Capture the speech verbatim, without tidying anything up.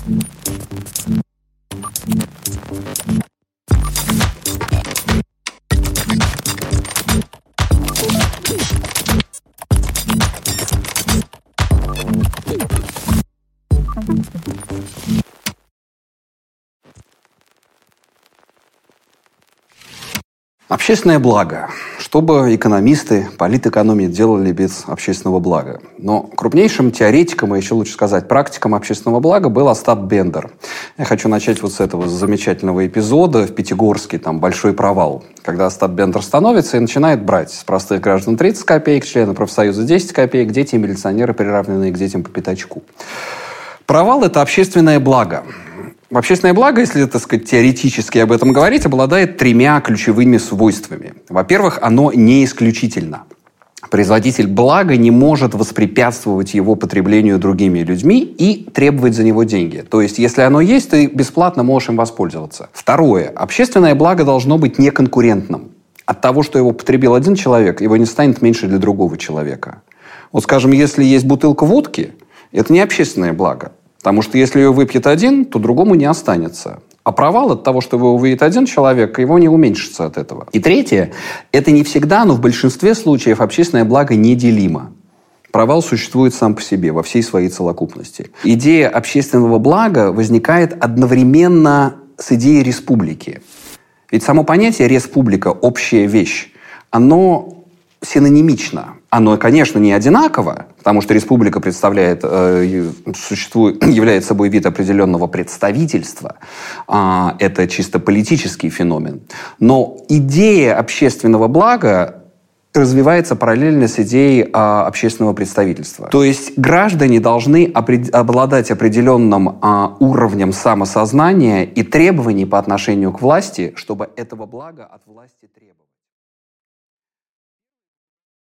Общественное благо. Что бы экономисты, политэкономии делали без общественного блага? Но крупнейшим теоретиком, и еще лучше сказать, практиком общественного блага был Остап Бендер. Я хочу начать вот с этого замечательного эпизода в Пятигорске, там большой провал. Когда Остап Бендер становится и начинает брать с простых граждан тридцать копеек, члены профсоюза десять копеек, дети и милиционеры, приравненные к детям по пятачку. Провал – это общественное благо. Общественное благо, если, так сказать, теоретически об этом говорить, обладает тремя ключевыми свойствами. Во-первых, оно не исключительно. Производитель блага не может воспрепятствовать его потреблению другими людьми и требовать за него деньги. То есть, если оно есть, ты бесплатно можешь им воспользоваться. Второе. Общественное благо должно быть неконкурентным. От того, что его потребил один человек, его не станет меньше для другого человека. Вот, скажем, если есть бутылка водки, это не общественное благо. Потому что если ее выпьет один, то другому не останется. А провал от того, что его увидит один человек, его не уменьшится от этого. И третье, это не всегда, но в большинстве случаев общественное благо неделимо. Провал существует сам по себе, во всей своей целокупности. Идея общественного блага возникает одновременно с идеей республики. Ведь само понятие «республика» – общая вещь. Оно синонимично. Оно, конечно, не одинаково, потому что республика представляет, э, существует, является собой вид определенного представительства. Э, это чисто политический феномен. Но идея общественного блага развивается параллельно с идеей э, общественного представительства. То есть граждане должны опред... обладать определенным э, уровнем самосознания и требований по отношению к власти, чтобы этого блага от власти требовать.